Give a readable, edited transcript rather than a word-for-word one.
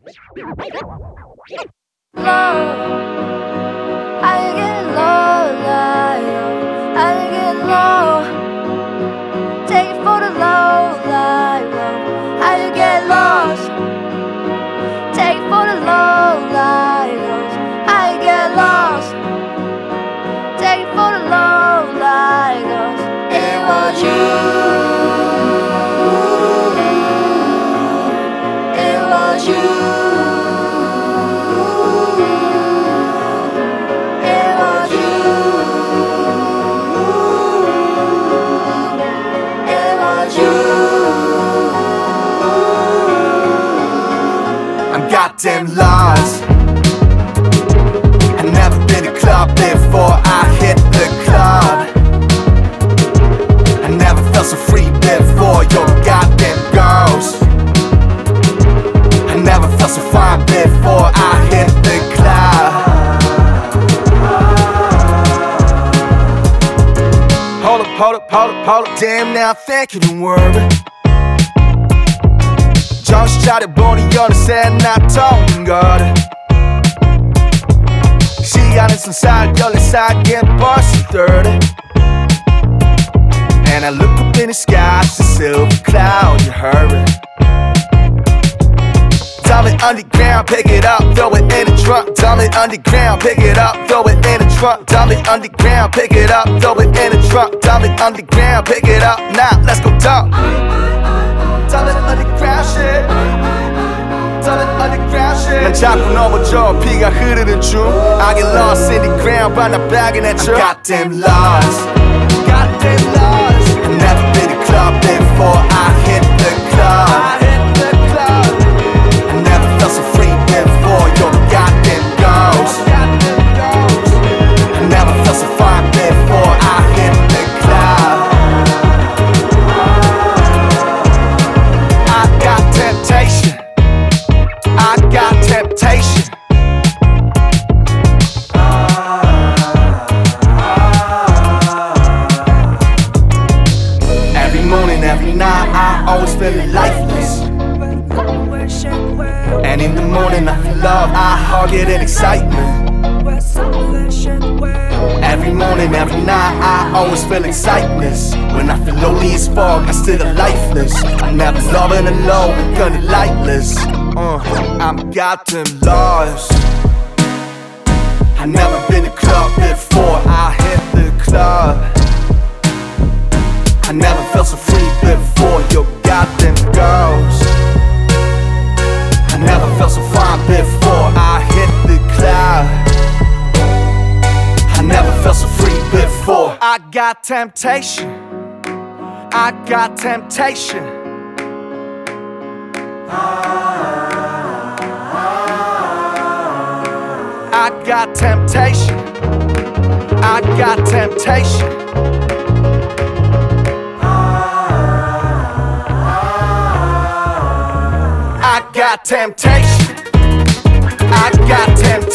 I get low, I get low. Take it for the low, I get lost. Take it for the low, I get lost. Take it for the low, it was you. It was you. Goddamn lost. I never been to club before I hit the club. I never felt so free before your goddamn girls. I never felt so fine before I hit the club. Hold up, damn now thinking and worrying. 정신차려 보니 어느새 나 통거려 시간은 손살 14살기엔 벌써 30. And I look up in the sky, it's a silver cloud, you hurry. Dump it underground, pick it up, throw it in the trunk. Dump it underground, pick it up, throw it in the trunk. Dump it underground, pick it up, throw it in the trunk. Dump it underground, pick it up, now let's go dump. Dump it underground shit. Dump it underground shit. 난 자꾸 넘어져 피가 흐르는 중 I get lost in the ground but not bagging at you. I'm goddamn lost. Goddamn lost. I've never been to club before I hit the club. I hit the club. I never felt so free before your goddamn girls. I never felt so fine before I hit the club. I got temptation. I got temptation. Every morning, every night, I always feel lifeless. And in the morning, I feel love, I hug it in excitement. Every morning, every night, I always feel excitement. When I feel lonely as fuck, I still lifeless. I'm never loving alone, gonna lightless. I'm goddamn lost. I never been to club before I hit the club. I never felt so free before your goddamn girls. I never felt so fine before I hit the club. I never felt so free before. I got temptation. I got temptation. I got temptation. I got temptation. I got temptation. I got temptation.